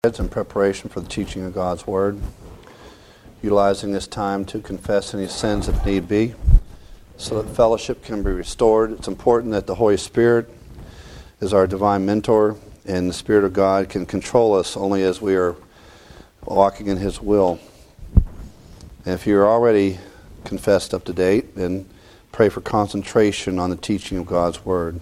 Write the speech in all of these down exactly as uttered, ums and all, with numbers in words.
In preparation for the teaching of God's Word, utilizing this time to confess any sins if need be, so that fellowship can be restored. It's important that the Holy Spirit is our divine mentor, and the Spirit of God can control us only as we are walking in His will. And if you're already confessed up to date, then pray for concentration on the teaching of God's Word.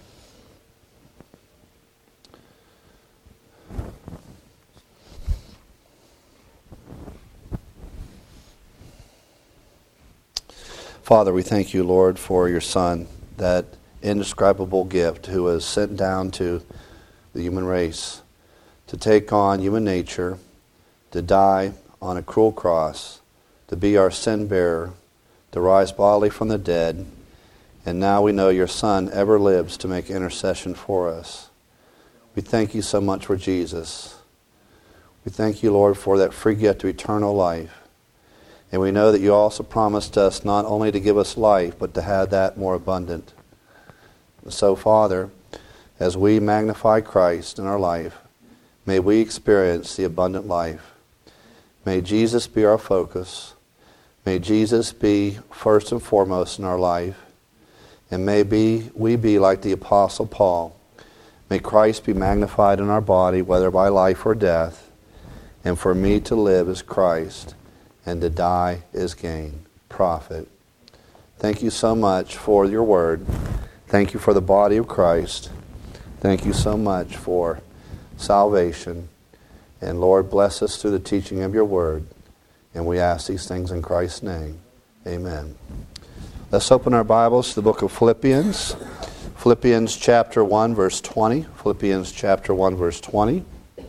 Father, we thank you, Lord, for your Son, that indescribable gift who was sent down to the human race to take on human nature, to die on a cruel cross, to be our sin bearer, to rise bodily from the dead, and now we know your Son ever lives to make intercession for us. We thank you so much for Jesus. We thank you, Lord, for that free gift of eternal life. And we know that you also promised us not only to give us life, but to have that more abundant. So, Father, as we magnify Christ in our life, may we experience the abundant life. May Jesus be our focus. May Jesus be first and foremost in our life. And may be, we be like the Apostle Paul. May Christ be magnified in our body, whether by life or death. And for me to live is Christ, and to die is gain, profit. Thank you so much for your word. Thank you for the body of Christ. Thank you so much for salvation. And Lord, bless us through the teaching of your word. And we ask these things in Christ's name. Amen. Let's open our Bibles to the book of Philippians. Philippians chapter one, verse twenty. Philippians chapter one, verse twenty.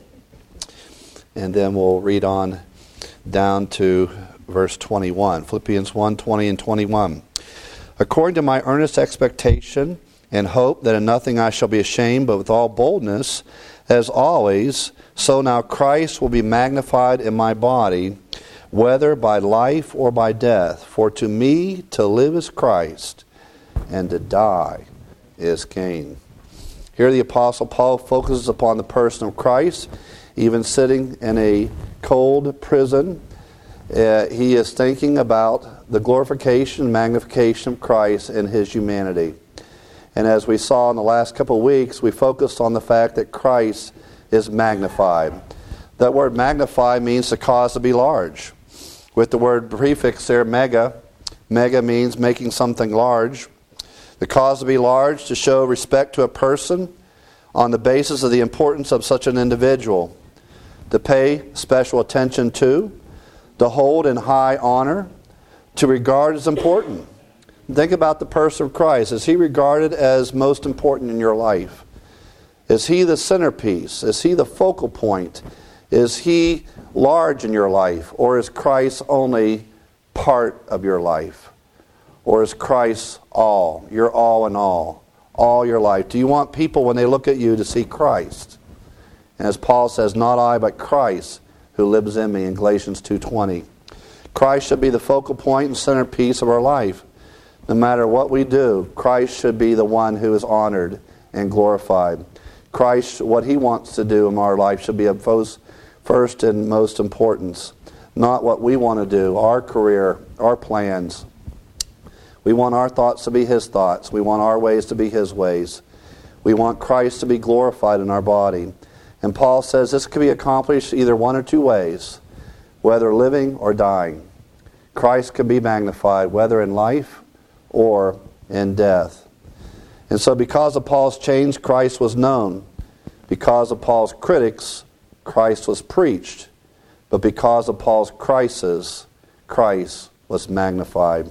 And then we'll read on down to verse twenty-one. Philippians one, twenty and twenty-one. According to my earnest expectation and hope that in nothing I shall be ashamed, but with all boldness, as always, so now Christ will be magnified in my body, whether by life or by death. For to me to live is Christ, and to die is gain. Here the Apostle Paul focuses upon the person of Christ, even sitting in a cold prison. Uh, he is thinking about the glorification and magnification of Christ and his humanity. And as we saw in the last couple of weeks, we focused on the fact that Christ is magnified. That word magnify means to cause to be large. With the word prefix there, mega, mega means making something large. The cause to be large, to show respect to a person on the basis of the importance of such an individual. To pay special attention to, to hold in high honor, to regard as important. Think about the person of Christ. Is he regarded as most important in your life? Is he the centerpiece? Is he the focal point? Is he large in your life? Or is Christ only part of your life? Or is Christ all? You're all in all. All your life. Do you want people, when they look at you, to see Christ? And as Paul says, not I, but Christ who lives in me in Galatians two twenty. Christ should be the focal point and centerpiece of our life. No matter what we do, Christ should be the one who is honored and glorified. Christ, what he wants to do in our life should be of first and most importance. Not what we want to do, our career, our plans. We want our thoughts to be his thoughts. We want our ways to be his ways. We want Christ to be glorified in our body. And Paul says this can be accomplished either one or two ways, whether living or dying. Christ can be magnified, whether in life or in death. And so because of Paul's change, Christ was known. Because of Paul's critics, Christ was preached. But because of Paul's crisis, Christ was magnified.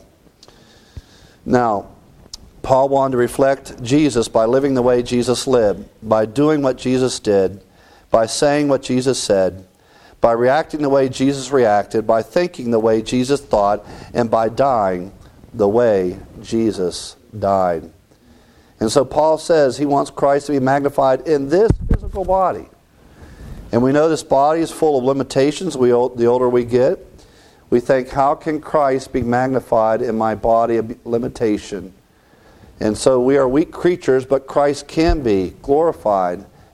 Now, Paul wanted to reflect Jesus by living the way Jesus lived, by doing what Jesus did, by saying what Jesus said, by reacting the way Jesus reacted, by thinking the way Jesus thought, and by dying the way Jesus died. And so Paul says he wants Christ to be magnified in this physical body. And we know this body is full of limitations. We, the older we get, we think, how can Christ be magnified in my body of limitation? And so we are weak creatures, but Christ can be glorified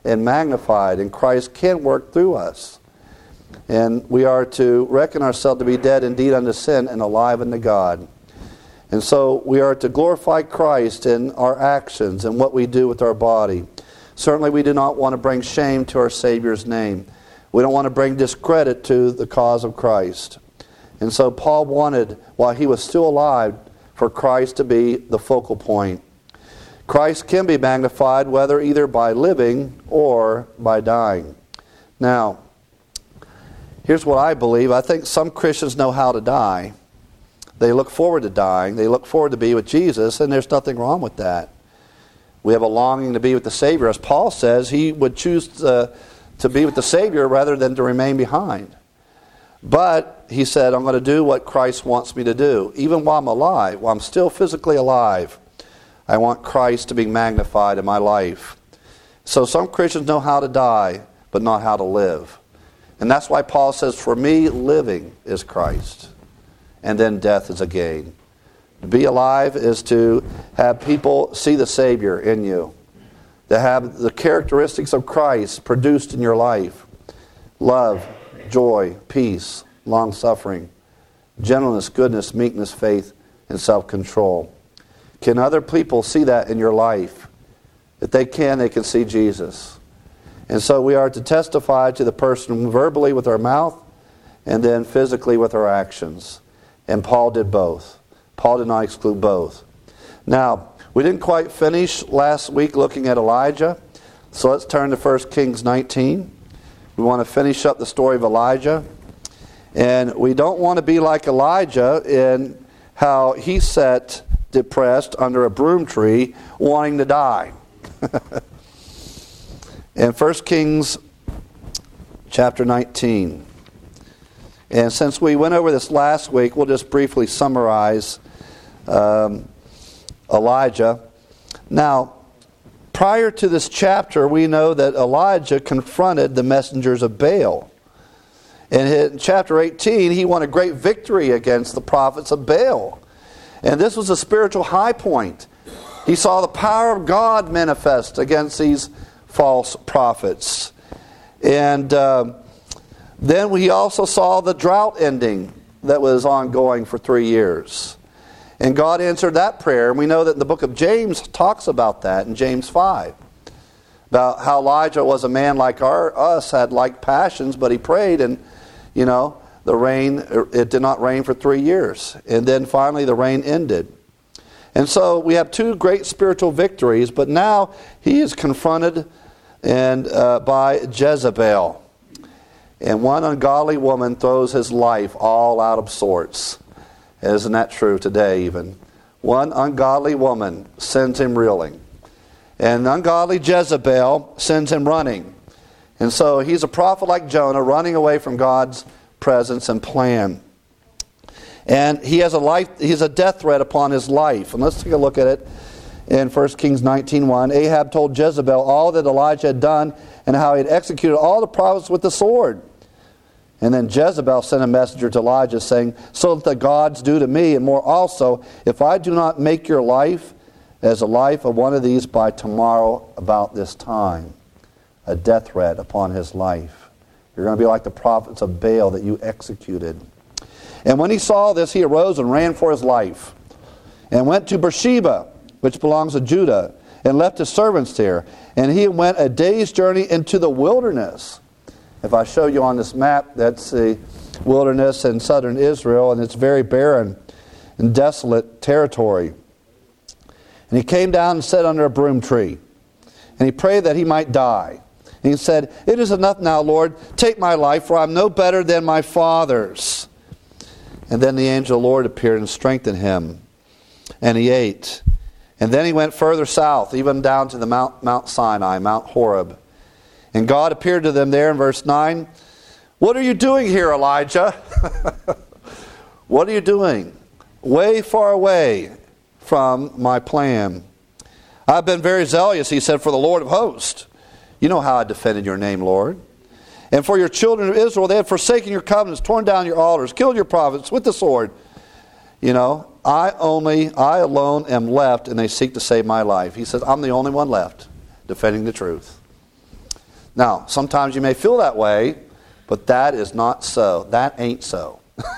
and magnified, and Christ can work through us. And we are to reckon ourselves to be dead indeed unto sin and alive unto God. And so we are to glorify Christ in our actions and what we do with our body. Certainly we do not want to bring shame to our Savior's name. We don't want to bring discredit to the cause of Christ. And so Paul wanted, while he was still alive, for Christ to be the focal point. Christ can be magnified whether either by living or by dying. Now, here's what I believe. I think some Christians know how to die. They look forward to dying. They look forward to be with Jesus, and there's nothing wrong with that. We have a longing to be with the Savior. As Paul says, he would choose to, to be with the Savior rather than to remain behind. But he said, I'm going to do what Christ wants me to do. Even while I'm alive, while I'm still physically alive, I want Christ to be magnified in my life. So some Christians know how to die, but not how to live. And that's why Paul says, for me, living is Christ. And then death is a gain. To be alive is to have people see the Savior in you. To have the characteristics of Christ produced in your life. Love, joy, peace, long-suffering, gentleness, goodness, meekness, faith, and self-control. Can other people see that in your life? If they can, they can see Jesus. And so we are to testify to the person verbally with our mouth and then physically with our actions. And Paul did both. Paul did not exclude both. Now, we didn't quite finish last week looking at Elijah. So let's turn to First Kings nineteen. We want to finish up the story of Elijah. And we don't want to be like Elijah in how he sat depressed under a broom tree wanting to die. In First Kings chapter nineteen. And since we went over this last week, we'll just briefly summarize um, Elijah. Now, prior to this chapter, we know that Elijah confronted the messengers of Baal. And in chapter eighteen, he won a great victory against the prophets of Baal. And this was a spiritual high point. He saw the power of God manifest against these false prophets. And uh, then we also saw the drought ending that was ongoing for three years. And God answered that prayer. And we know that the book of James talks about that in James five. About how Elijah was a man like our, us, had like passions, but he prayed and, you know, the rain, it did not rain for three years. And then finally the rain ended. And so we have two great spiritual victories, but now he is confronted and uh, by Jezebel. And one ungodly woman throws his life all out of sorts. Isn't that true today even? One ungodly woman sends him reeling. And ungodly Jezebel sends him running. And so he's a prophet like Jonah, running away from God's presence and plan. And he has a life, he has a death threat upon his life. And let's take a look at it in First Kings nineteen one. Ahab told Jezebel all that Elijah had done and how he had executed all the prophets with the sword. And then Jezebel sent a messenger to Elijah saying, so that the gods do to me and more also, if I do not make your life as the life of one of these by tomorrow about this time. A death threat upon his life. You're going to be like the prophets of Baal that you executed. And when he saw this, he arose and ran for his life, and went to Beersheba, which belongs to Judah, and left his servants there. And he went a day's journey into the wilderness. If I show you on this map, that's the wilderness in southern Israel, and it's very barren and desolate territory. And he came down and sat under a broom tree, and he prayed that he might die. And he said, it is enough now, Lord, take my life, for I am no better than my fathers. And then the angel of the Lord appeared and strengthened him, and he ate. And then he went further south, even down to the Mount, Mount Sinai, Mount Horeb. And God appeared to them there in verse nine. What are you doing here, Elijah? What are you doing? Way far away from my plan. I've been very zealous, he said, for the Lord of hosts. You know how I defended your name, Lord. And for your children of Israel, they have forsaken your covenants, torn down your altars, killed your prophets with the sword. You know, I only, I alone am left, and they seek to save my life. He says, I'm the only one left, defending the truth. Now, sometimes you may feel that way, but that is not so. That ain't so.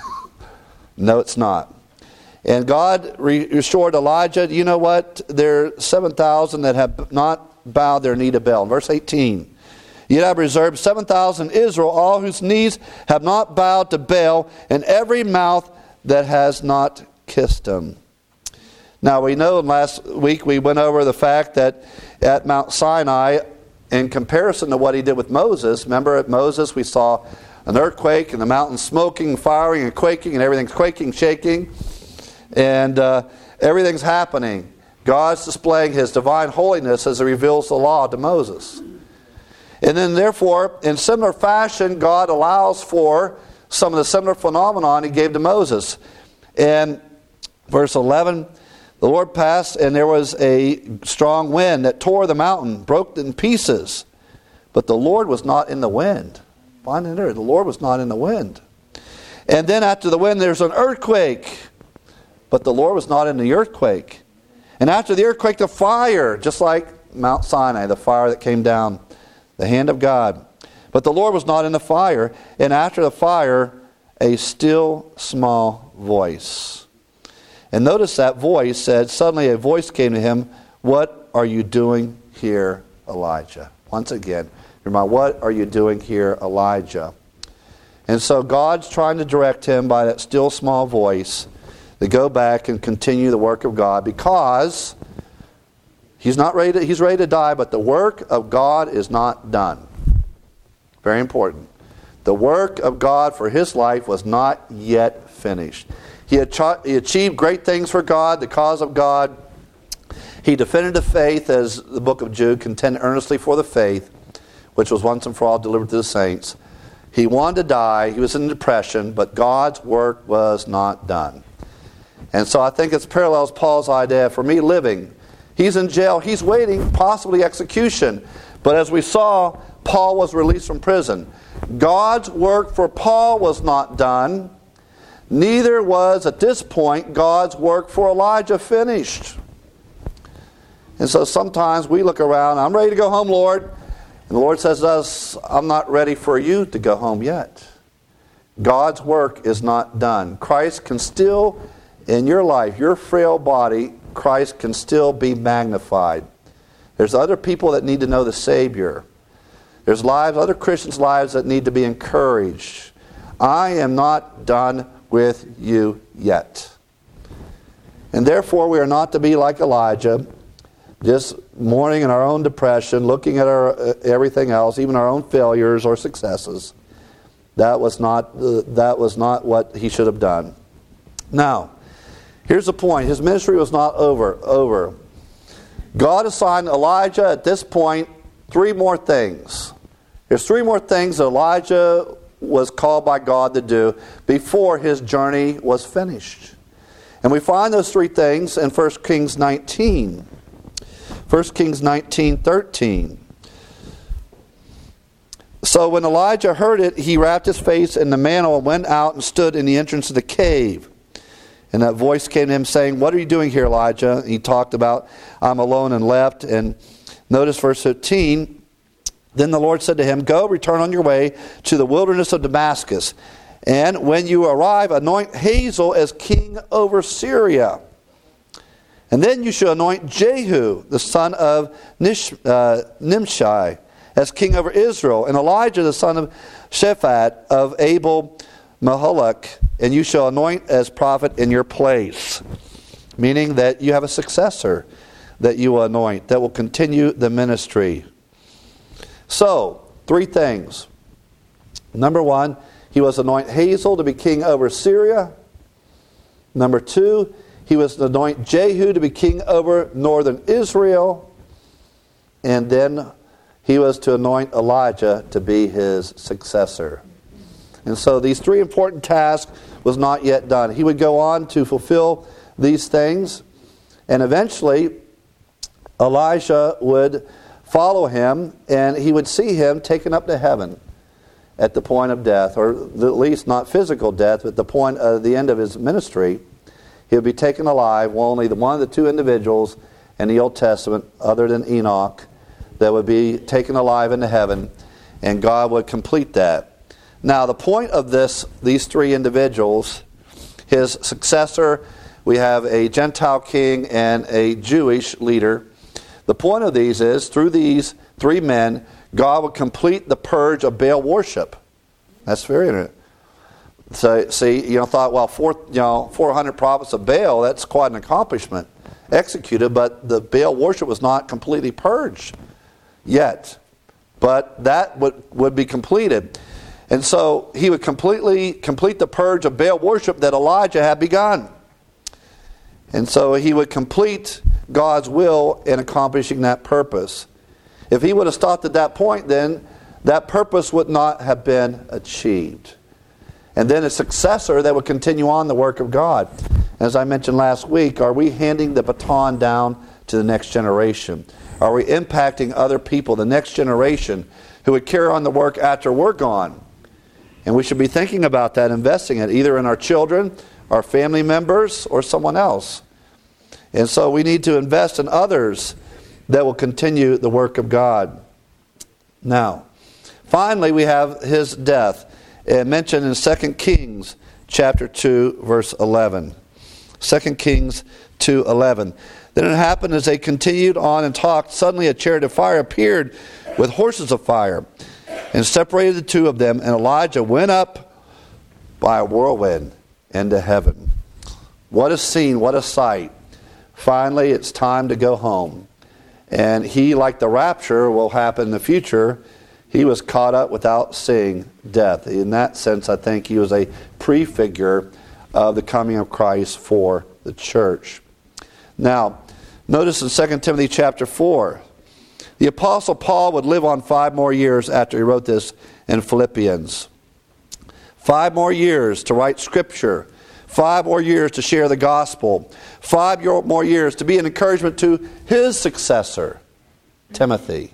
No, it's not. And God restored Elijah. You know what? There are seven thousand that have not bowed their knee to Baal. Verse eighteen. Yet I have reserved seven thousand in Israel, all whose knees have not bowed to Baal, and every mouth that has not kissed him. Now we know last week we went over the fact that at Mount Sinai, in comparison to what he did with Moses, remember at Moses we saw an earthquake and the mountain smoking, firing, and quaking, and everything's quaking, shaking, and uh, everything's happening. God's displaying His divine holiness as He reveals the law to Moses. And then therefore, in similar fashion, God allows for some of the similar phenomenon He gave to Moses. And verse eleven, the Lord passed, and there was a strong wind that tore the mountain, broke it in pieces. But the Lord was not in the wind. Find it there. The Lord was not in the wind. And then after the wind, there's an earthquake. But the Lord was not in the earthquake. And after the earthquake, the fire, just like Mount Sinai, the fire that came down, the hand of God. But the Lord was not in the fire. And after the fire, a still small voice. And notice that voice said, suddenly a voice came to him, "What are you doing here, Elijah?" Once again, remind, what are you doing here, Elijah? And so God's trying to direct him by that still small voice to go back and continue the work of God, because he's not ready to, he's ready to die, but the work of God is not done. Very important. The work of God for his life was not yet finished. He, had ch- he achieved great things for God, the cause of God. He defended the faith, as the book of Jude, contended earnestly for the faith, which was once and for all delivered to the saints. He wanted to die. He was in depression, but God's work was not done. And so I think it parallels Paul's idea for me living. He's in jail. He's waiting, possibly execution. But as we saw, Paul was released from prison. God's work for Paul was not done. Neither was, at this point, God's work for Elijah finished. And so sometimes we look around, I'm ready to go home, Lord. And the Lord says to us, I'm not ready for you to go home yet. God's work is not done. Christ can still, in your life, your frail body, Christ can still be magnified. There's other people that need to know the Savior. There's lives, other Christians' lives that need to be encouraged. I am not done with you yet. And therefore we are not to be like Elijah, just mourning in our own depression, looking at our uh, everything else, even our own failures or successes. That was not uh, that was not what he should have done. Now, here's the point. His ministry was not over. Over. God assigned Elijah at this point three more things. There's three more things that Elijah was called by God to do before his journey was finished. And we find those three things in First Kings nineteen. First Kings nineteen thirteen. So when Elijah heard it, he wrapped his face in the mantle and went out and stood in the entrance of the cave. And that voice came to him saying, "What are you doing here, Elijah?" And he talked about, "I'm alone and left." And notice verse fifteen. Then the Lord said to him, "Go, return on your way to the wilderness of Damascus. And when you arrive, anoint Hazael as king over Syria. And then you shall anoint Jehu, the son of Nish, uh, Nimshi, as king over Israel. And Elijah, the son of Shaphat of Abel Mahalek, and you shall anoint as prophet in your place." Meaning that you have a successor that you will anoint, that will continue the ministry. So, three things. Number one, he was to anoint Hazael to be king over Syria. Number two, he was to anoint Jehu to be king over northern Israel. And then he was to anoint Elijah to be his successor. And so these three important tasks was not yet done. He would go on to fulfill these things. And eventually, Elijah would follow him, and he would see him taken up to heaven at the point of death, or at least not physical death, but the point of the end of his ministry. He would be taken alive, well, only the one of the two individuals in the Old Testament, other than Enoch, that would be taken alive into heaven. and God would complete that. Now, the point of this, these three individuals, his successor, we have a Gentile king and a Jewish leader. The point of these is, through these three men, God would complete the purge of Baal worship. That's very interesting. So, see, you know, thought, well, four, you know, four hundred prophets of Baal, that's quite an accomplishment executed, but the Baal worship was not completely purged yet. But that would, would be completed. And so he would completely complete the purge of Baal worship that Elijah had begun. And so he would complete God's will in accomplishing that purpose. If he would have stopped at that point, then that purpose would not have been achieved. And then a successor that would continue on the work of God. As I mentioned last week, are we handing the baton down to the next generation? Are we impacting other people, the next generation, who would carry on the work after we're gone? And we should be thinking about that, investing it, either in our children, our family members, or someone else. And so we need to invest in others that will continue the work of God. Now, finally, we have his death. It mentioned in Second Kings chapter two, verse eleven. Second Kings two eleven. Then it happened as they continued on and talked, suddenly a chariot of fire appeared with horses of fire and separated the two of them, and Elijah went up by a whirlwind into heaven. What a scene, what a sight. Finally, it's time to go home. And he, like the rapture will happen in the future, he was caught up without seeing death. In that sense, I think he was a prefigure of the coming of Christ for the church. Now, notice in Second Timothy chapter four, the Apostle Paul would live on five more years after he wrote this in Philippians. Five more years to write Scripture. Five more years to share the gospel. Five more years to be an encouragement to his successor, Timothy.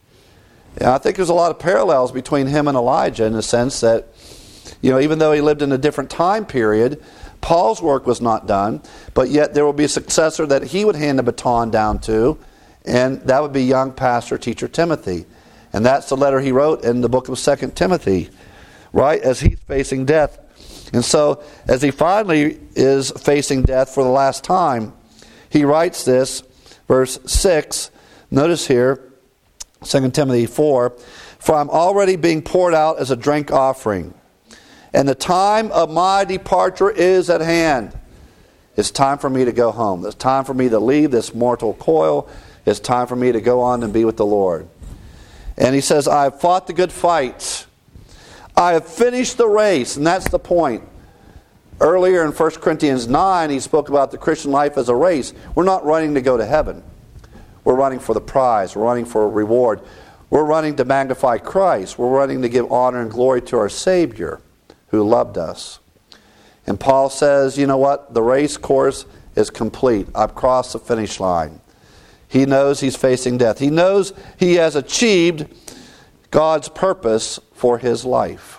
And I think there's a lot of parallels between him and Elijah in the sense that, you know, even though he lived in a different time period, Paul's work was not done, but yet there will be a successor that he would hand the baton down to, and that would be young pastor, teacher Timothy. And that's the letter he wrote in the book of Second Timothy, right, as he's facing death. And so, as he finally is facing death for the last time, he writes this, verse six, notice here, Second Timothy four, for I'm already being poured out as a drink offering, and the time of my departure is at hand. It's time for me to go home. It's time for me to leave this mortal coil. It's time for me to go on and be with the Lord. And he says, I have fought the good fight. I have finished the race. And that's the point. Earlier in First Corinthians nine, he spoke about the Christian life as a race. We're not running to go to heaven. We're running for the prize. We're running for a reward. We're running to magnify Christ. We're running to give honor and glory to our Savior who loved us. And Paul says, you know what? The race course is complete. I've crossed the finish line. He knows he's facing death. He knows he has achieved God's purpose for his life.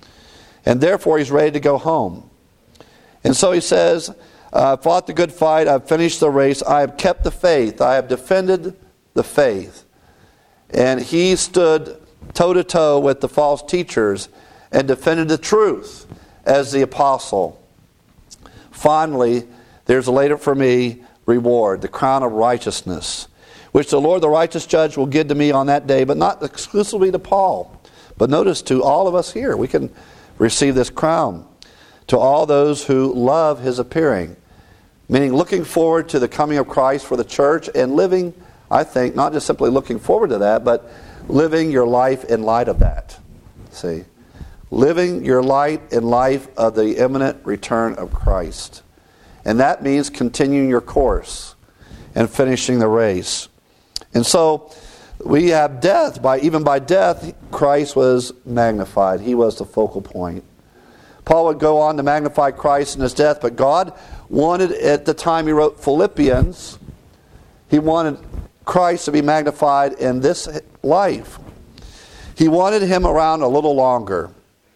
And therefore he's ready to go home. And so he says, I fought the good fight. I've finished the race. I have kept the faith. I have defended the faith. And he stood toe-to-toe with the false teachers and defended the truth as the apostle. Finally, there's laid up for me reward, the crown of righteousness, which the Lord, the righteous judge, will give to me on that day, but not exclusively to Paul. But notice, to all of us here, we can receive this crown. To all those who love his appearing. Meaning looking forward to the coming of Christ for the church and living, I think, not just simply looking forward to that, but living your life in light of that. See? Living your light in life of the imminent return of Christ. And that means continuing your course and finishing the race. And so we have death. By even by death, Christ was magnified. He was the focal point. Paul would go on to magnify Christ in his death, but God wanted, at the time he wrote Philippians, he wanted Christ to be magnified in this life. He wanted him around a little longer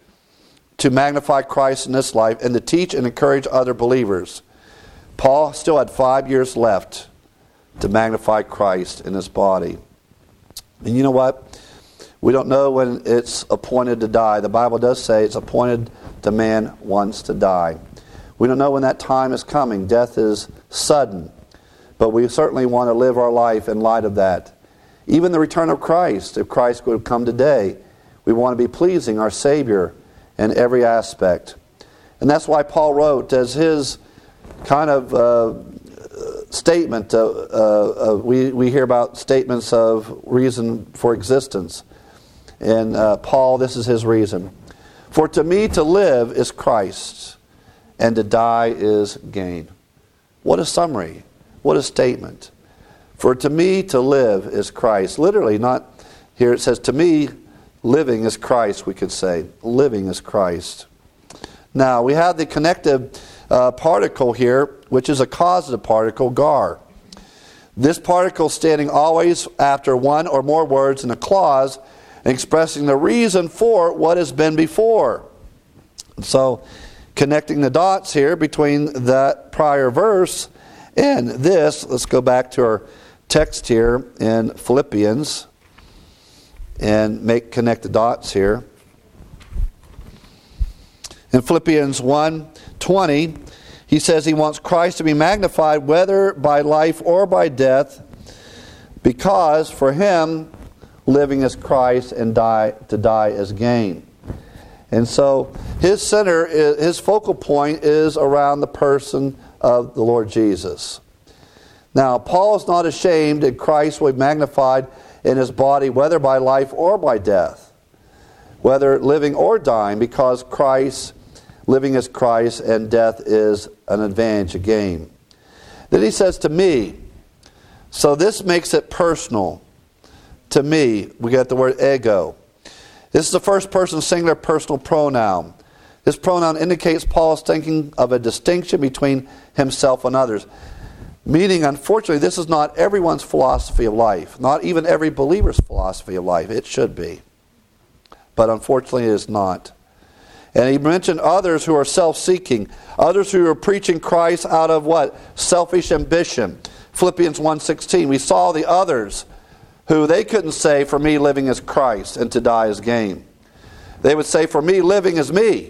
to magnify Christ in this life and to teach and encourage other believers. Paul still had five years left to magnify Christ in his body. And you know what? We don't know when it's appointed to die. The Bible does say it's appointed to man once to die. We don't know when that time is coming. Death is sudden. But we certainly want to live our life in light of that. Even the return of Christ, if Christ would come today, we want to be pleasing our Savior in every aspect. And that's why Paul wrote as his kind of uh, statement. Uh, uh, uh, we, we hear about statements of reason for existence. And uh, Paul, this is his reason. For to me to live is Christ, and to die is gain. What a summary. What a statement. For to me to live is Christ. Literally, not here it says, to me living is Christ, we could say. Living is Christ. Now, we have the connective uh, particle here, which is a causative particle, gar. This particle standing always after one or more words in a clause, expressing the reason for what has been before. So, connecting the dots here between that prior verse and this, let's go back to our text here in Philippians and make connect the dots here. In Philippians one twenty, he says he wants Christ to be magnified whether by life or by death, because for him living is Christ and die to die is gain. And so his center, is, his focal point is around the person of the Lord Jesus. Now, Paul is not ashamed that Christ will be magnified in his body, whether by life or by death, whether living or dying, because Christ, living is Christ, and death is an advantage, a gain. Then he says, to me. So this makes it personal. To me, we get the word ego. This is the first person singular personal pronoun. This pronoun indicates Paul is thinking of a distinction between himself and others. Meaning, unfortunately, this is not everyone's philosophy of life. Not even every believer's philosophy of life. It should be. But unfortunately, it is not. And he mentioned others who are self-seeking. Others who are preaching Christ out of what? Selfish ambition. Philippians one sixteen. We saw the others who they couldn't say, for me living is Christ and to die is gain. They would say, for me living is me.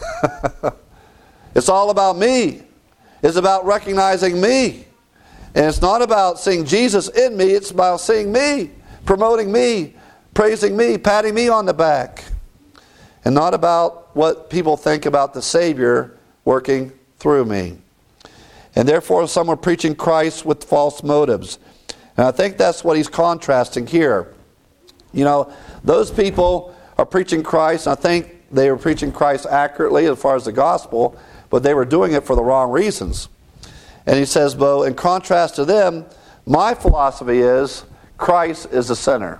It's all about me. It's about recognizing me. And it's not about seeing Jesus in me. It's about seeing me, promoting me, praising me, patting me on the back. And not about what people think about the Savior working through me. And therefore some are preaching Christ with false motives. And I think that's what he's contrasting here. You know, those people are preaching Christ, and I think they were preaching Christ accurately as far as the gospel, but they were doing it for the wrong reasons. And he says, well, in contrast to them, my philosophy is Christ is the center.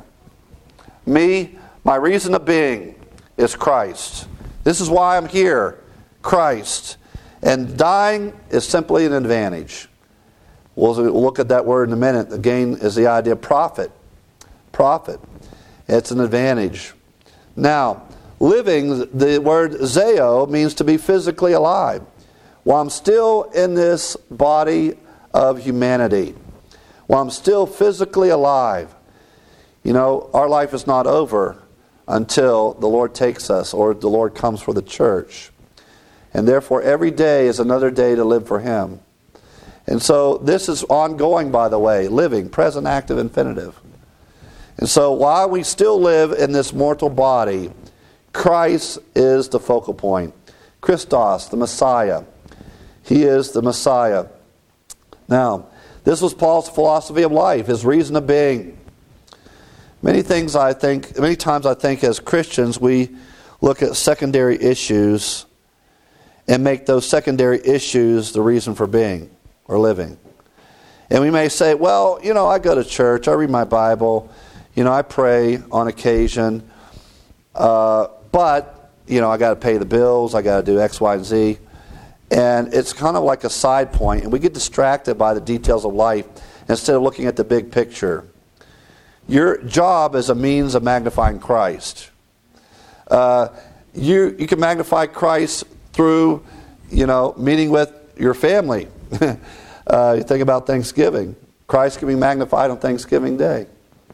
Me, my reason of being is Christ. This is why I'm here, Christ. And dying is simply an advantage. We'll look at that word in a minute. Again, is the idea of profit. Profit. It's an advantage. Now, living, the word zeo means to be physically alive. While I'm still in this body of humanity, while I'm still physically alive, you know, our life is not over until the Lord takes us or the Lord comes for the church. And therefore, every day is another day to live for Him. And so this is ongoing, by the way, living, present, active, infinitive. And so while we still live in this mortal body, Christ is the focal point. Christos, the Messiah. He is the Messiah. Now, this was Paul's philosophy of life, his reason of being. Many things I think, many times I think as Christians we look at secondary issues and make those secondary issues the reason for being or living. And we may say, well, you know, I go to church, I read my Bible, you know, I pray on occasion, uh, but, you know, I got to pay the bills, I got to do X, Y, and Z. And it's kind of like a side point, and we get distracted by the details of life instead of looking at the big picture. Your job is a means of magnifying Christ. Uh, you you can magnify Christ through, you know, meeting with your family. uh, you think about Thanksgiving. Christ can be magnified on Thanksgiving Day.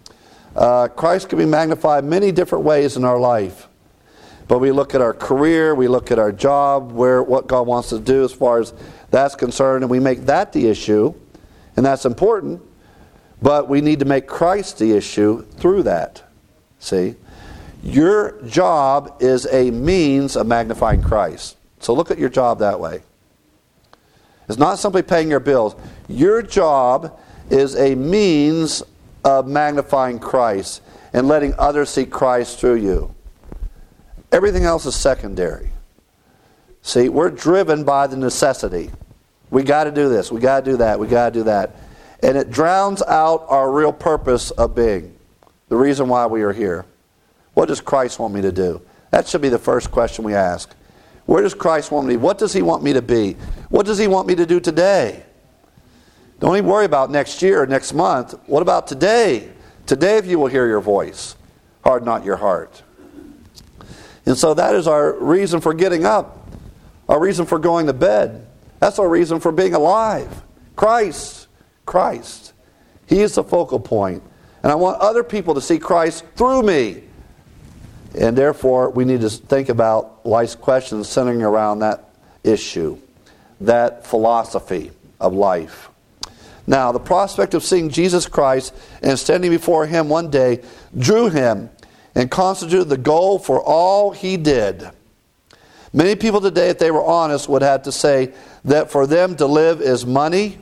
Uh, Christ can be magnified many different ways in our life. But we look at our career, we look at our job, where what God wants to do as far as that's concerned, and we make that the issue, and that's important. But we need to make Christ the issue through that. See? Your job is a means of magnifying Christ. So look at your job that way. It's not simply paying your bills. Your job is a means of magnifying Christ and letting others see Christ through you. Everything else is secondary. See, we're driven by the necessity. We got to do this. We got to do that. We got to do that. And it drowns out our real purpose of being. The reason why we are here. What does Christ want me to do? That should be the first question we ask. Where does Christ want me to be? What does He want me to be? What does He want me to do today? Don't even worry about next year or next month. What about today? Today, if you will hear your voice, harden not your heart. And so that is our reason for getting up. Our reason for going to bed. That's our reason for being alive. Christ. Christ. He is the focal point. And I want other people to see Christ through me. And therefore, we need to think about life's questions centering around that issue. That philosophy of life. Now, the prospect of seeing Jesus Christ and standing before Him one day drew him and constituted the goal for all he did. Many people today, if they were honest, would have to say that for them to live is money,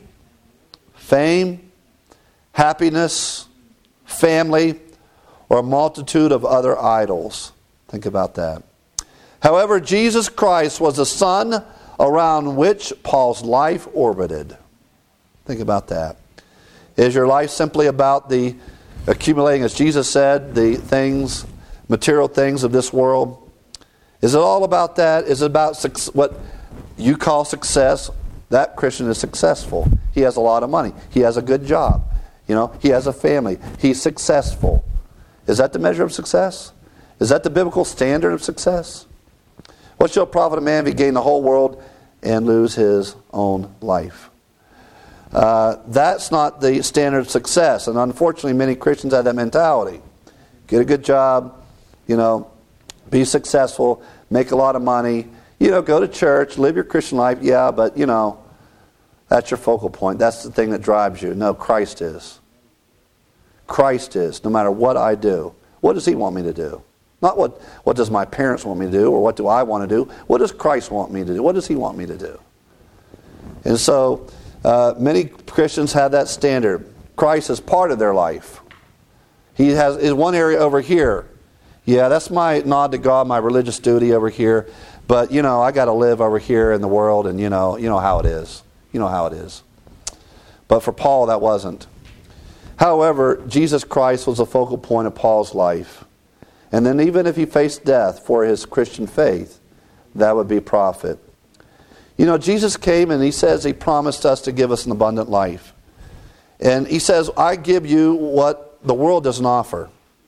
fame, happiness, family, or a multitude of other idols. Think about that. However, Jesus Christ was the sun around which Paul's life orbited. Think about that. Is your life simply about the accumulating, as Jesus said, the things, material things of this world? Is it all about that? Is it about what you call success? That Christian is successful. He has a lot of money. He has a good job. You know, he has a family. He's successful. Is that the measure of success? Is that the biblical standard of success? What shall it profit a man if he gain the whole world and lose his own life? Uh, that's not the standard of success. And unfortunately, many Christians have that mentality. Get a good job, you know, be successful, make a lot of money, you know, go to church, live your Christian life, yeah, but, you know, that's your focal point. That's the thing that drives you. No, Christ is. Christ is, no matter what I do. What does He want me to do? Not what, what does my parents want me to do, or what do I want to do. What does Christ want me to do? What does He want me to do? And so, uh, many Christians have that standard. Christ is part of their life. He has is one area over here. Yeah, that's my nod to God, my religious duty over here. But, you know, I got to live over here in the world, and, you know, you know how it is. You know how it is. But for Paul, that wasn't. However, Jesus Christ was the focal point of Paul's life. And then even if he faced death for his Christian faith, that would be profit. You know, Jesus came and He says He promised us to give us an abundant life. And He says, I give you what the world doesn't offer.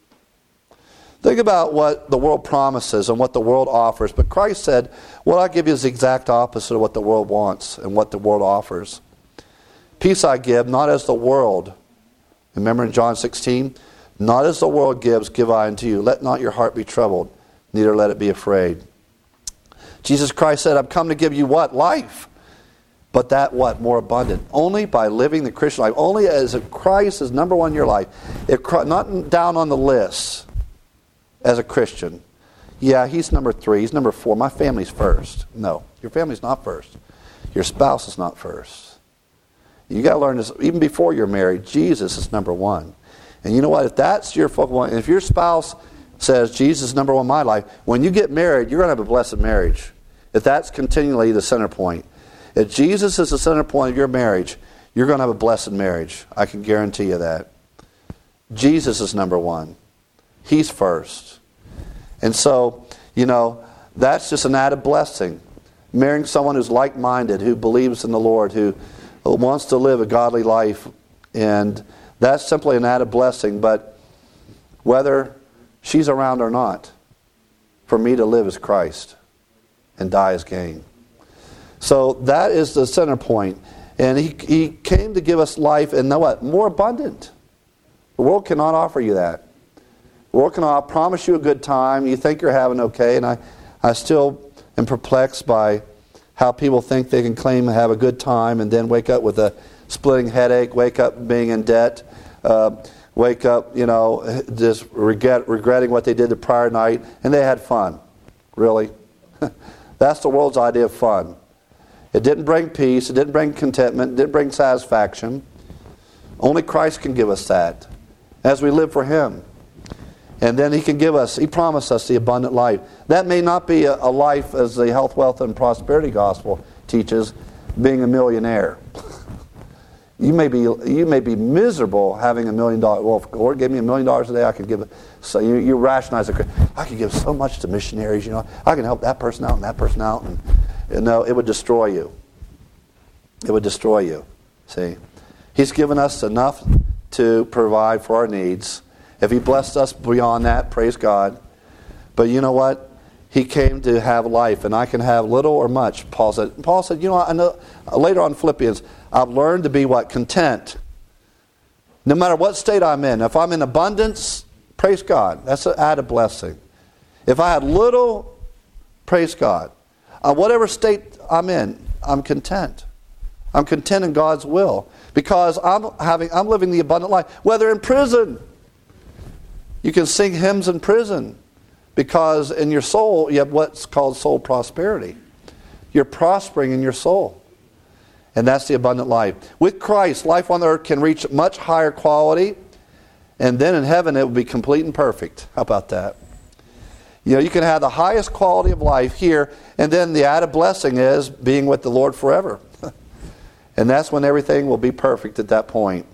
Think about what the world promises and what the world offers. But Christ said, what I give you is the exact opposite of what the world wants and what the world offers. Peace I give, not as the world. Remember in John sixteen? Not as the world gives, give I unto you. Let not your heart be troubled, neither let it be afraid. Jesus Christ said, I've come to give you what? Life. But that what? More abundant. Only by living the Christian life. Only as if Christ is number one in your life. If Christ, not down on the list as a Christian. Yeah, He's number three. He's number four. My family's first. No, your family's not first. Your spouse is not first. You got to learn this. Even before you're married, Jesus is number one. And you know what? If that's your focal point, and if your spouse says, Jesus is number one in my life, when you get married, you're going to have a blessed marriage. If that's continually the center point. If Jesus is the center point of your marriage, you're going to have a blessed marriage. I can guarantee you that. Jesus is number one. He's first. And so, you know, that's just an added blessing. Marrying someone who's like-minded, who believes in the Lord, who wants to live a godly life. And that's simply an added blessing. But whether she's around or not, for me to live as Christ and die as gain. So that is the center point. And he, he came to give us life, and know what? More abundant. The world cannot offer you that. working on, I promise you a good time. You think you're having okay, and I, I still am perplexed by how people think they can claim to have a good time and then wake up with a splitting headache, wake up being in debt, uh, wake up, you know, just regret, regretting what they did the prior night, and they had fun. Really? That's the world's idea of fun. It didn't bring peace, it didn't bring contentment, it didn't bring satisfaction. Only Christ can give us that as we live for Him. And then He can give us, He promised us the abundant life. That may not be a, a life as the health, wealth, and prosperity gospel teaches, being a millionaire. You may be you may be miserable having a million dollars. Well, if the Lord gave me a million dollars a day, I could give it. So you, you rationalize it. I could give so much to missionaries. You know, I can help that person out and that person out, and you know, it would destroy you. It would destroy you. See, He's given us enough to provide for our needs. If He blessed us beyond that, praise God. But you know what? He came to have life, and I can have little or much. Paul said. Paul said, you know, I know. Later on in Philippians, I've learned to be what? Content. No matter what state I'm in. If I'm in abundance, praise God. That's an added blessing. If I had little, praise God. Uh, whatever state I'm in, I'm content. I'm content in God's will because I'm having, I'm living the abundant life. Whether in prison, you can sing hymns in prison because in your soul you have what's called soul prosperity. You're prospering in your soul. And that's the abundant life. With Christ, life on the earth can reach much higher quality, and then in heaven it will be complete and perfect. How about that? You know, you can have the highest quality of life here, and then the added blessing is being with the Lord forever. And that's when everything will be perfect at that point.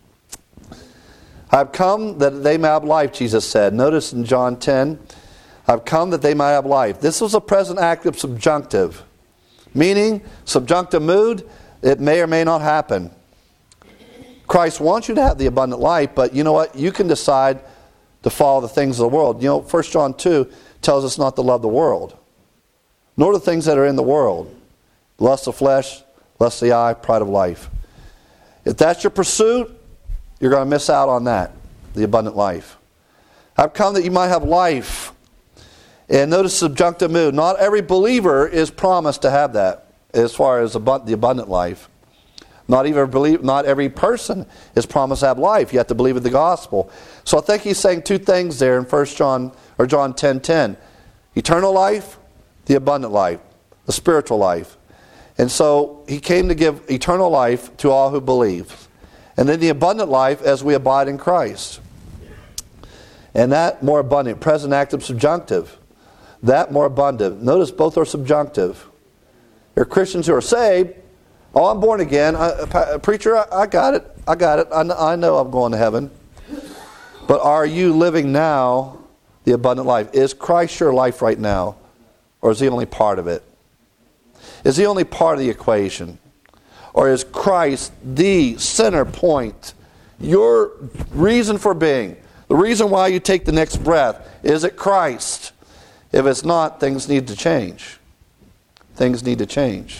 I've come that they may have life, Jesus said. Notice in John ten, I've come that they may have life. This was a present active subjunctive, meaning subjunctive mood. It may or may not happen. Christ wants you to have the abundant life, but you know what? You can decide to follow the things of the world. You know, First John two tells us not to love the world, nor the things that are in the world. Lust of flesh, lust of the eye, pride of life. If that's your pursuit, you're going to miss out on that, the abundant life. I've come that you might have life. And notice subjunctive mood. Not every believer is promised to have that as far as the abundant life. Not even believe, not every person is promised to have life. You have to believe in the gospel. So I think he's saying two things there in First John or John ten ten. Eternal life, the abundant life, the spiritual life. And so he came to give eternal life to all who believe. And then the abundant life as we abide in Christ. And that more abundant, present active subjunctive. That more abundant. Notice both are subjunctive. There are Christians who are saved. Oh, I'm born again. I, preacher, I, I got it. I got it. I, I know I'm going to heaven. But are you living now the abundant life? Is Christ your life right now? Or is He only part of it? Is He only part of the equation? Or is Christ the center point? Your reason for being. The reason why you take the next breath. Is it Christ? If it's not, things need to change. Things need to change.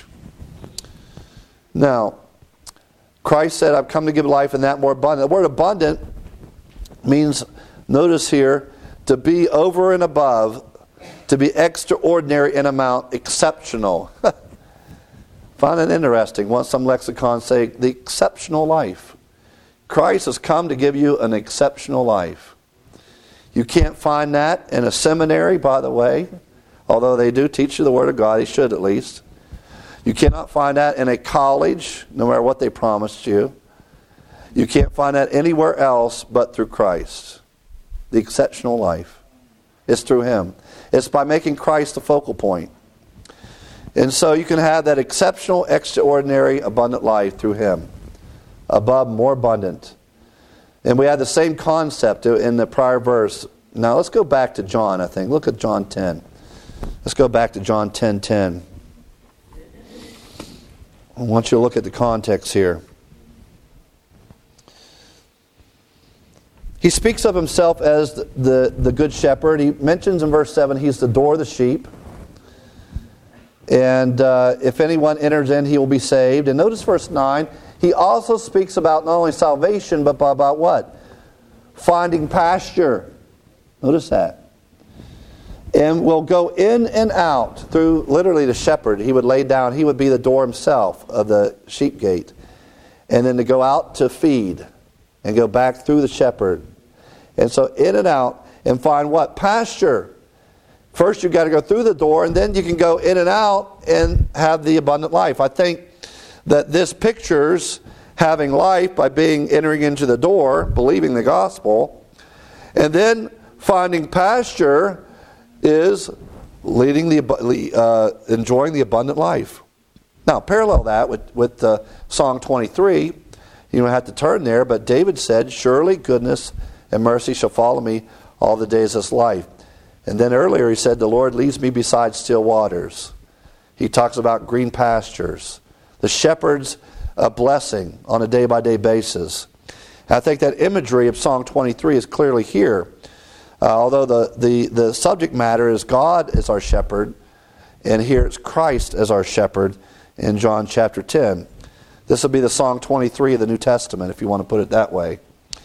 Now, Christ said, I've come to give life and that more abundant. The word abundant means, notice here, to be over and above, to be extraordinary in amount, exceptional. Find it interesting. Once some lexicons say, the exceptional life. Christ has come to give you an exceptional life. You can't find that in a seminary, by the way. Although they do teach you the Word of God, they should at least. You cannot find that in a college, no matter what they promised you. You can't find that anywhere else but through Christ. The exceptional life. It's through Him. It's by making Christ the focal point. And so you can have that exceptional, extraordinary, abundant life through Him. Above, more abundant. And we had the same concept in the prior verse. Now let's go back to John, I think. Look at John ten. Let's go back to John ten ten. I want you to look at the context here. He speaks of himself as the, the, the good shepherd. He mentions in verse seven, he's the door of the sheep. And uh, if anyone enters in, he will be saved. And notice verse nine, he also speaks about not only salvation, but about what? Finding pasture. Notice that. And will go in and out through literally the shepherd. He would lay down. He would be the door himself of the sheep gate. And then to go out to feed and go back through the shepherd. And so in and out and find what? Pasture. First you've got to go through the door, and then you can go in and out and have the abundant life. I think that this pictures having life by being entering into the door, believing the gospel, and then finding pasture is leading the uh, enjoying the abundant life. Now, parallel that with with uh, Psalm twenty-three. You don't have to turn there, but David said, "Surely goodness and mercy shall follow me all the days of this life." And then earlier he said, "The Lord leads me beside still waters." He talks about green pastures, the shepherd's uh, blessing on a day-by-day basis. And I think that imagery of Psalm twenty-three is clearly here. Uh, although the, the, the subject matter is God as our shepherd, and here it's Christ as our shepherd in John chapter ten. This will be the Psalm twenty-three of the New Testament, if you want to put it that way.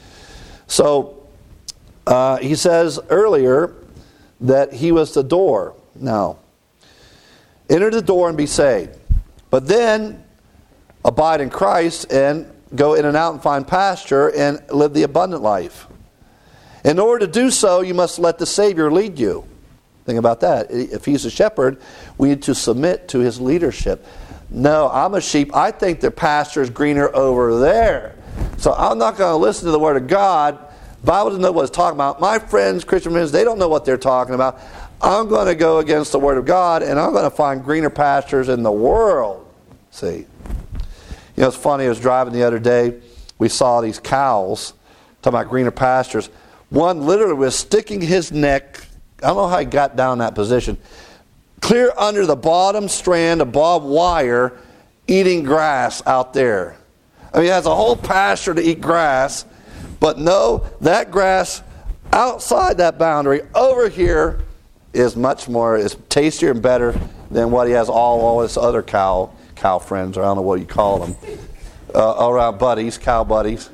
So, uh, he says earlier that he was the door. Now, enter the door and be saved. But then, abide in Christ and go in and out and find pasture and live the abundant life. In order to do so, you must let the Savior lead you. Think about that. If he's a shepherd, we need to submit to his leadership. No, I'm a sheep. I think the pasture is greener over there. So I'm not going to listen to the Word of God. The Bible doesn't know what it's talking about. My friends, Christian friends, they don't know what they're talking about. I'm going to go against the Word of God, and I'm going to find greener pastures in the world. See? You know, it's funny. I was driving the other day. We saw these cows, talking about greener pastures. One literally was sticking his neck, I don't know how he got down in that position, clear under the bottom strand of barbed wire, eating grass out there. I mean, he has a whole pasture to eat grass, but no, that grass outside that boundary over here is much more, is tastier and better than what he has all, all his other cow cow friends, or I don't know what you call them, uh, around buddies, cow buddies,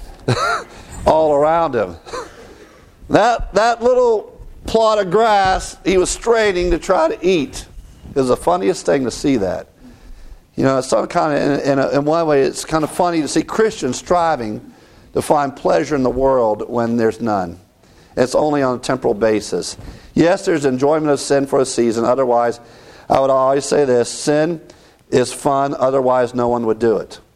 all around him. That that little plot of grass he was straining to try to eat. It was the funniest thing to see that. You know, it's some kind of, in, in, a, in one way, it's kind of funny to see Christians striving to find pleasure in the world when there's none. It's only on a temporal basis. Yes, there's enjoyment of sin for a season. Otherwise, I would always say this, sin is fun, otherwise no one would do it.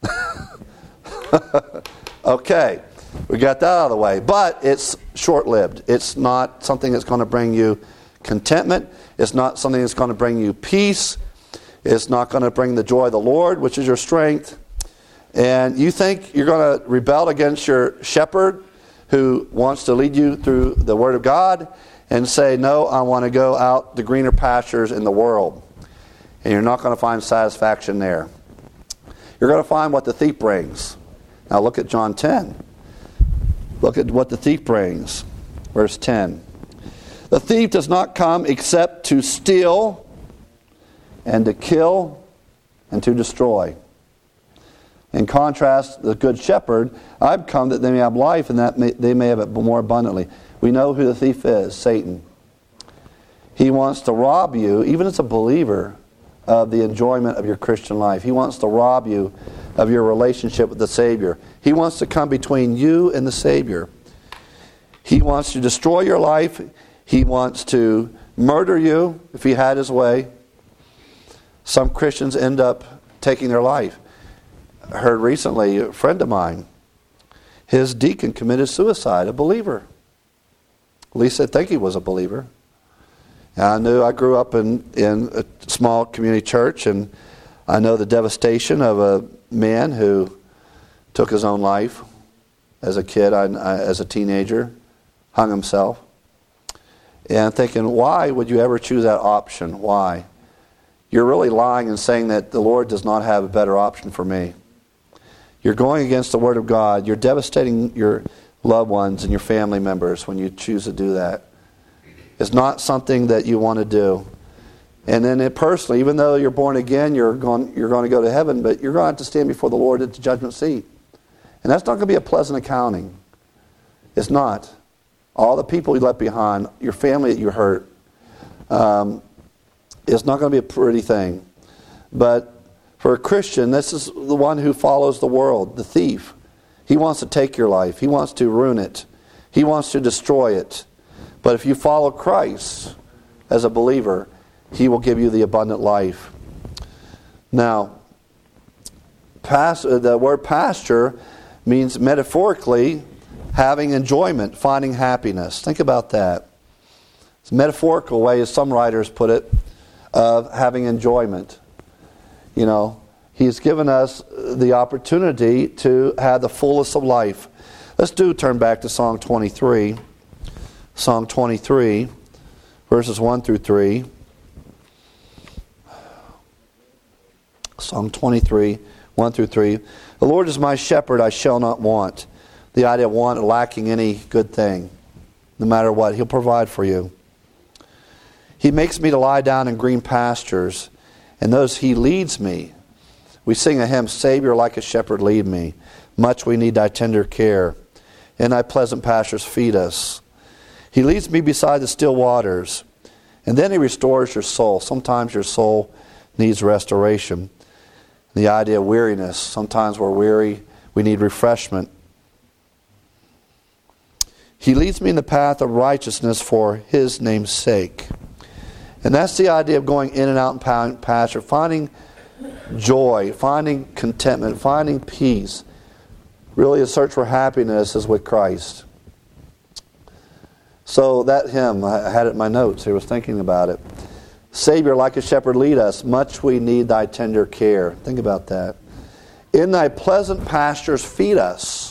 Okay. We got that out of the way. But it's short-lived. It's not something that's going to bring you contentment. It's not something that's going to bring you peace. It's not going to bring the joy of the Lord, which is your strength. And you think you're going to rebel against your shepherd who wants to lead you through the Word of God and say, no, I want to go out the greener pastures in the world. And you're not going to find satisfaction there. You're going to find what the thief brings. Now look at John ten. Look at what the thief brings. Verse ten. The thief does not come except to steal and to kill and to destroy. In contrast, the good shepherd, I've come that they may have life and that may, they may have it more abundantly. We know who the thief is, Satan. He wants to rob you, even as a believer, of the enjoyment of your Christian life. He wants to rob you of your relationship with the Savior. He wants to come between you and the Savior. He wants to destroy your life. He wants to murder you if he had his way. Some Christians end up taking their life. I heard recently, a friend of mine, his deacon committed suicide, a believer. At least I think he was a believer. And I knew I grew up in, in a small community church, and I know the devastation of a man who took his own life as a kid, I, I, as a teenager, hung himself. And I'm thinking, why would you ever choose that option? Why? You're really lying and saying that the Lord does not have a better option for me. You're going against the Word of God. You're devastating your loved ones and your family members when you choose to do that. It's not something that you want to do. And then it personally, even though you're born again, you're going, you're going to go to heaven, but you're going to have to stand before the Lord at the judgment seat. And that's not going to be a pleasant accounting. It's not. all the people you left behind, your family that you hurt, um, it's not going to be a pretty thing. But for a Christian, this is the one who follows the world, the thief. He wants to take your life. He wants to ruin it. He wants to destroy it. But if you follow Christ as a believer, He will give you the abundant life. Now, past, the word pasture means metaphorically having enjoyment, finding happiness. Think about that. It's a metaphorical way, as some writers put it, of having enjoyment. You know, He's given us the opportunity to have the fullest of life. Let's do turn back to Psalm twenty-three. Psalm twenty-three, verses one through three. Psalm twenty-three, one through three. The Lord is my shepherd, I shall not want. The idea of want, lacking any good thing. No matter what, He'll provide for you. He makes me to lie down in green pastures, and those He leads me. We sing a hymn, Savior, like a shepherd lead me. Much we need thy tender care. In thy pleasant pastures feed us. He leads me beside the still waters. And then He restores your soul. Sometimes your soul needs restoration. The idea of weariness. Sometimes we're weary. We need refreshment. He leads me in the path of righteousness for His name's sake. And that's the idea of going in and out in pasture, finding joy, finding contentment, finding peace. Really, a search for happiness is with Christ. So that hymn, I had it in my notes. I was thinking about it. Savior, like a shepherd, lead us. Much we need thy tender care. Think about that. In thy pleasant pastures feed us.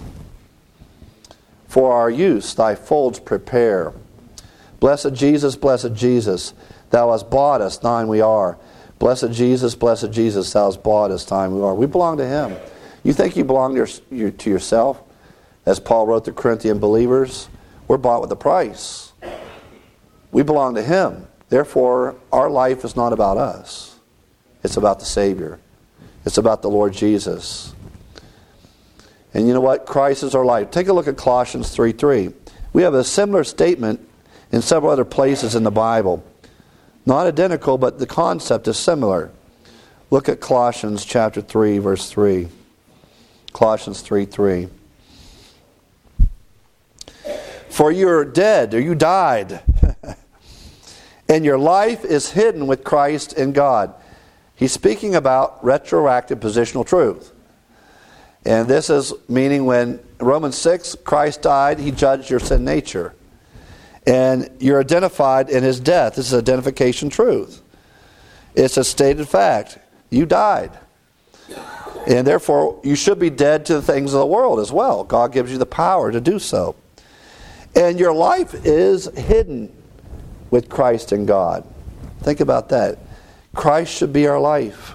For our use, thy folds prepare. Blessed Jesus, blessed Jesus, thou hast bought us, thine we are. Blessed Jesus, blessed Jesus, thou hast bought us, thine we are. We belong to Him. You think you belong to, your, to yourself? As Paul wrote to Corinthian believers, we're bought with a price. We belong to Him. Therefore, our life is not about us. It's about the Savior. It's about the Lord Jesus. And you know what? Christ is our life. Take a look at Colossians three three. We have a similar statement in several other places in the Bible. Not identical, but the concept is similar. Look at Colossians chapter three, verse three. Colossians three three. For you're dead, or you died, and your life is hidden with Christ in God. He's speaking about retroactive positional truth. And this is meaning when Romans six, Christ died, He judged your sin nature. And you're identified in His death. This is identification truth. It's a stated fact. You died. And therefore, you should be dead to the things of the world as well. God gives you the power to do so. And your life is hidden with Christ in God. Think about that. Christ should be our life.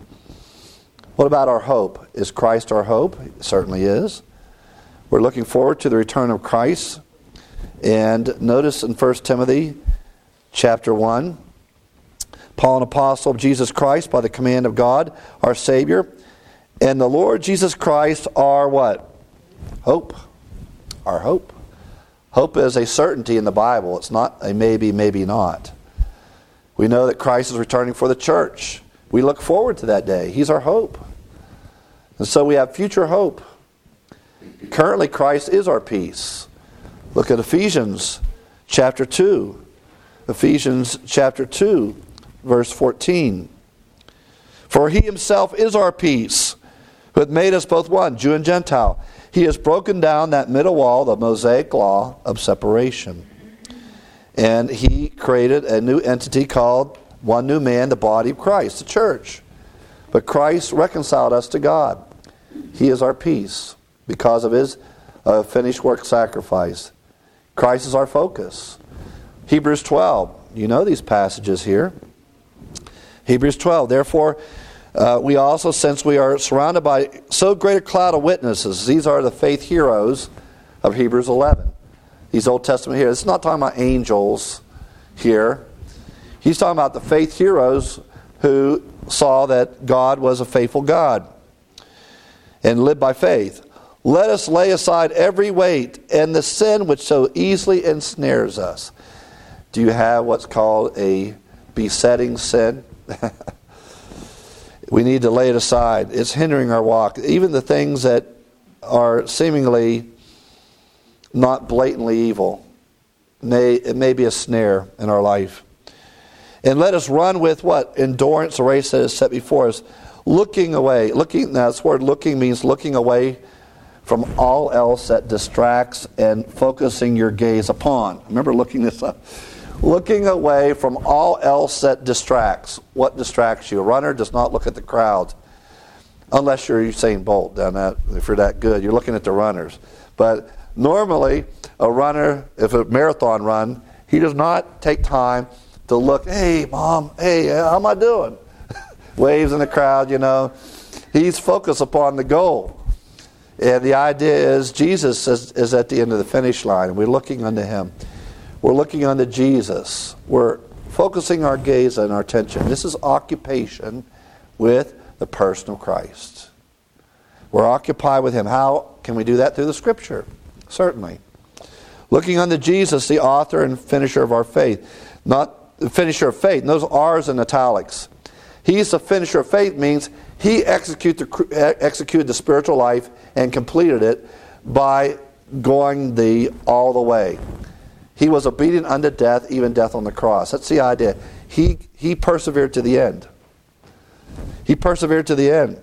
What about our hope? Is Christ our hope? It certainly is. We're looking forward to the return of Christ. And notice in First Timothy chapter one, Paul, an apostle of Jesus Christ by the command of God, our Savior, and the Lord Jesus Christ, our what? Hope. Our hope. Hope is a certainty in the Bible. It's not a maybe, maybe not. We know that Christ is returning for the church. We look forward to that day. He's our hope. And so we have future hope. Currently, Christ is our peace. Look at Ephesians chapter two. Ephesians chapter two, verse fourteen. For He Himself is our peace, who hath made us both one, Jew and Gentile. He has broken down that middle wall, the Mosaic law of separation. And He created a new entity called one new man, the body of Christ, the church. But Christ reconciled us to God. He is our peace because of His uh, finished work sacrifice. Christ is our focus. Hebrews twelve. You know these passages here. Hebrews twelve. Therefore, uh, we also, since we are surrounded by so great a cloud of witnesses, these are the faith heroes of Hebrews eleven. These Old Testament heroes. It's not talking about angels here. He's talking about the faith heroes who saw that God was a faithful God and lived by faith. Let us lay aside every weight and the sin which so easily ensnares us. Do you have what's called a besetting sin? We need to lay it aside. It's hindering our walk. Even the things that are seemingly not blatantly evil, may, it may be a snare in our life. And let us run with what? Endurance, the race that is set before us. Looking away. Looking. Now, this word looking means looking away from all else that distracts and focusing your gaze upon. Remember looking this up. Looking away from all else that distracts. What distracts you? A runner does not look at the crowd. Unless you're Usain Bolt. Then that, if you're that good, you're looking at the runners. But normally, a runner, if a marathon run, he does not take time to look, hey, Mom, hey, how am I doing? Waves in the crowd, you know. He's focused upon the goal. And the idea is Jesus is, is at the end of the finish line, and we're looking unto Him. We're looking unto Jesus. We're focusing our gaze and our attention. This is occupation with the person of Christ. We're occupied with Him. How can we do that? Through the Scripture. Certainly. Looking unto Jesus, the author and finisher of our faith. Not the finisher of faith. And those R's in italics. He's the finisher of faith means He execute the, executed the spiritual life and completed it by going the all the way. He was obedient unto death, even death on the cross. That's the idea. He, he persevered to the end. He persevered to the end.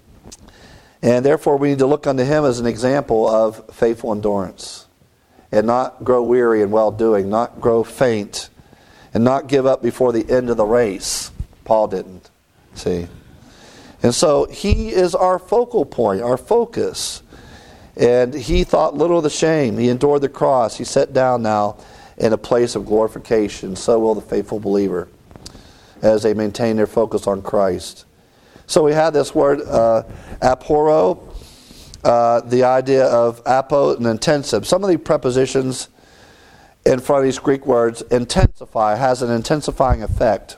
And therefore we need to look unto Him as an example of faithful endurance. And not grow weary in well-doing, not grow faint, and not give up before the end of the race. Paul didn't. See? And so He is our focal point, our focus. And He thought little of the shame. He endured the cross. He sat down now in a place of glorification. So will the faithful believer as they maintain their focus on Christ. So we have this word uh, aporo, uh, the idea of apo and intensive. Some of the prepositions in front of these Greek words, intensify, has an intensifying effect.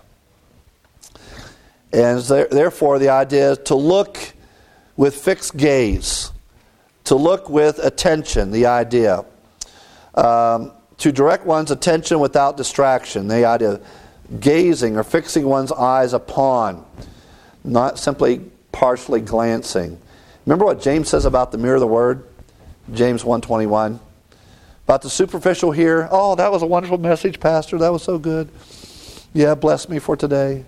And therefore the idea is to look with fixed gaze. To look with attention, the idea. Um, to direct one's attention without distraction, the idea of gazing or fixing one's eyes upon, not simply partially glancing. Remember what James says about the mirror of the Word? James one twenty-one. About the superficial here. Oh, that was a wonderful message, Pastor. That was so good. Yeah, bless me for today.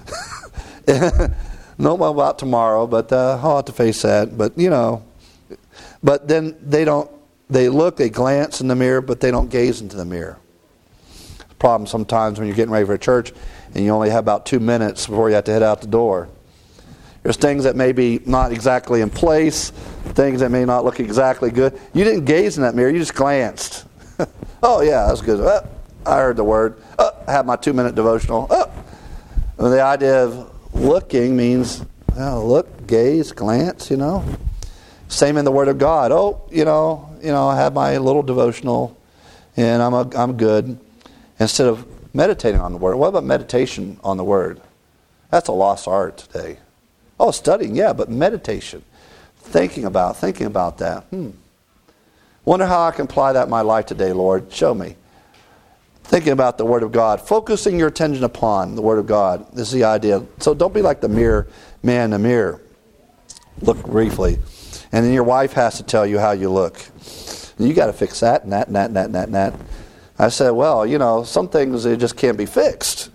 No one about tomorrow, but uh, I'll have to face that. But, you know... But then they don't, they look, they glance in the mirror, but they don't gaze into the mirror. The problem sometimes when you're getting ready for church and you only have about two minutes before you have to head out the door. There's things that may be not exactly in place, things that may not look exactly good. You didn't gaze in that mirror, you just glanced. Oh yeah, that's good. Oh, I heard the word. Oh, I have my two-minute devotional. Oh. And the idea of looking means, well, look, gaze, glance, you know. Same in the Word of God. Oh, you know, you know, I have my little devotional, and I'm a, I'm good. Instead of meditating on the Word, what about meditation on the Word? That's a lost art today. Oh, studying, yeah, but meditation, thinking about, thinking about that. Hmm. Wonder how I can apply that in my life today, Lord. Show me. Thinking about the Word of God, focusing your attention upon the Word of God. This is the idea. So don't be like the mirror man in the mirror. Look briefly. And then your wife has to tell you how you look. You got to fix that and that and that and that and that and that. I said, well, you know, some things they just can't be fixed.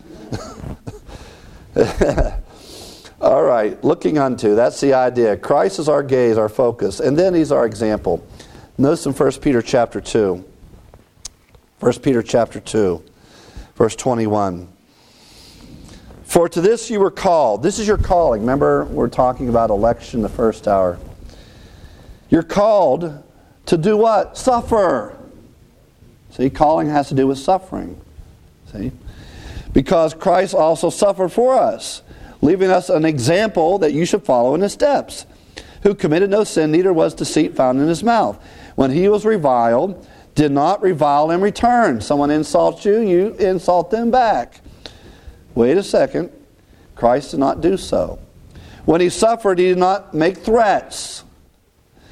All right, looking unto. That's the idea. Christ is our gaze, our focus. And then He's our example. Notice in First Peter chapter two. First Peter chapter two, verse twenty-one. For to this you were called. This is your calling. Remember, we're talking about election the first hour. You're called to do what? Suffer. See, calling has to do with suffering. See? Because Christ also suffered for us, leaving us an example that you should follow in His steps, who committed no sin, neither was deceit found in His mouth. When He was reviled, did not revile in return. Someone insults you, you insult them back. Wait a second. Christ did not do so. When He suffered, He did not make threats.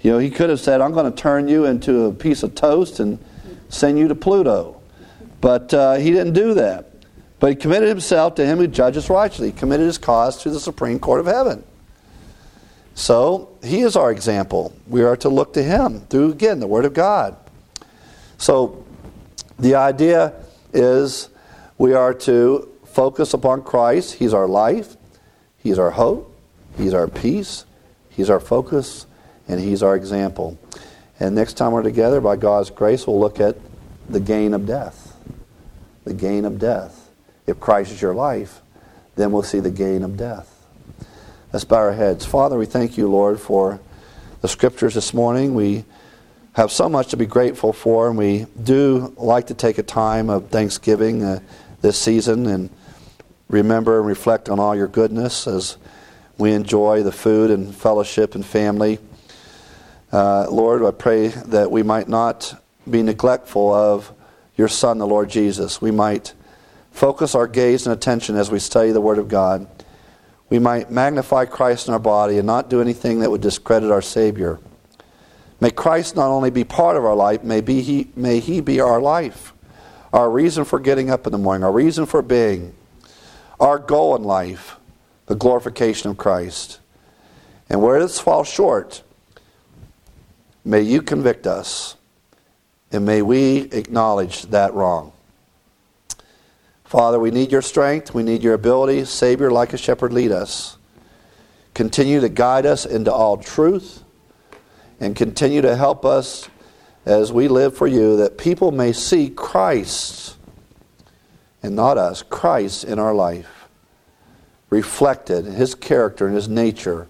You know, he could have said, I'm going to turn you into a piece of toast and send you to Pluto. But uh, he didn't do that. But he committed himself to him who judges righteously. He committed his cause to the Supreme Court of Heaven. So, he is our example. We are to look to him through, again, the Word of God. So, the idea is we are to focus upon Christ. He's our life. He's our hope. He's our peace. He's our focus. And he's our example. And next time we're together, by God's grace, we'll look at the gain of death. The gain of death. If Christ is your life, then we'll see the gain of death. Let's bow our heads. Father, we thank you, Lord, for the Scriptures this morning. We have so much to be grateful for, and we do like to take a time of Thanksgiving uh, this season and remember and reflect on all your goodness as we enjoy the food and fellowship and family. Uh, Lord, I pray that we might not be neglectful of your Son, the Lord Jesus. We might focus our gaze and attention as we study the Word of God. We might magnify Christ in our body and not do anything that would discredit our Savior. May Christ not only be part of our life, may, be he, may He be our life, our reason for getting up in the morning, our reason for being, our goal in life, the glorification of Christ. And where this falls short, may you convict us, and may we acknowledge that wrong. Father, we need your strength. We need your ability. Savior, like a shepherd, lead us. Continue to guide us into all truth. And continue to help us as we live for you, that people may see Christ, and not us, Christ in our life, reflected in his character and his nature.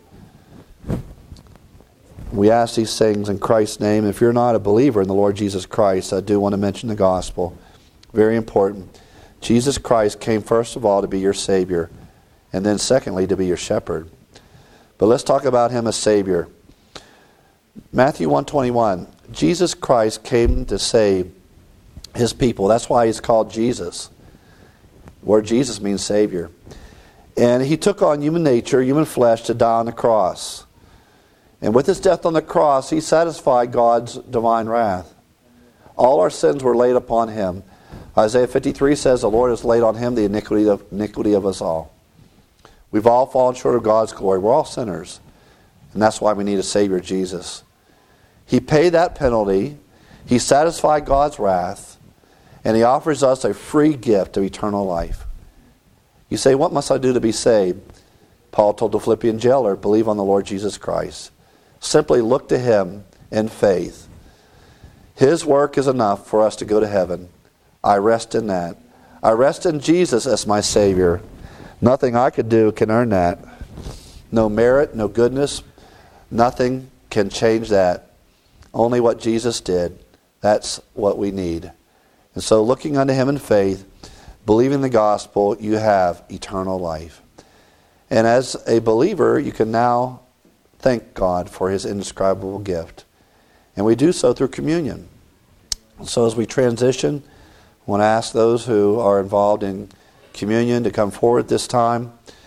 We ask these things in Christ's name. If you're not a believer in the Lord Jesus Christ, I do want to mention the gospel. Very important. Jesus Christ came first of all to be your Savior, and then secondly to be your shepherd. But let's talk about him as Savior. Matthew one twenty-one, Jesus Christ came to save his people. That's why he's called Jesus. The word Jesus means Savior. And he took on human nature, human flesh, to die on the cross. And with his death on the cross, he satisfied God's divine wrath. All our sins were laid upon him. Isaiah fifty-three says, the Lord has laid on him the iniquity of, iniquity of us all. We've all fallen short of God's glory. We're all sinners. And that's why we need a Savior, Jesus. He paid that penalty. He satisfied God's wrath. And he offers us a free gift of eternal life. You say, what must I do to be saved? Paul told the Philippian jailer, believe on the Lord Jesus Christ. Simply look to him in faith. His work is enough for us to go to heaven. I rest in that. I rest in Jesus as my Savior. Nothing I could do can earn that. No merit, no goodness, nothing can change that. Only what Jesus did. That's what we need. And so looking unto him in faith, believing the gospel, you have eternal life. And as a believer, you can now thank God for his indescribable gift. And we do so through communion. So as we transition, I want to ask those who are involved in communion to come forward this time.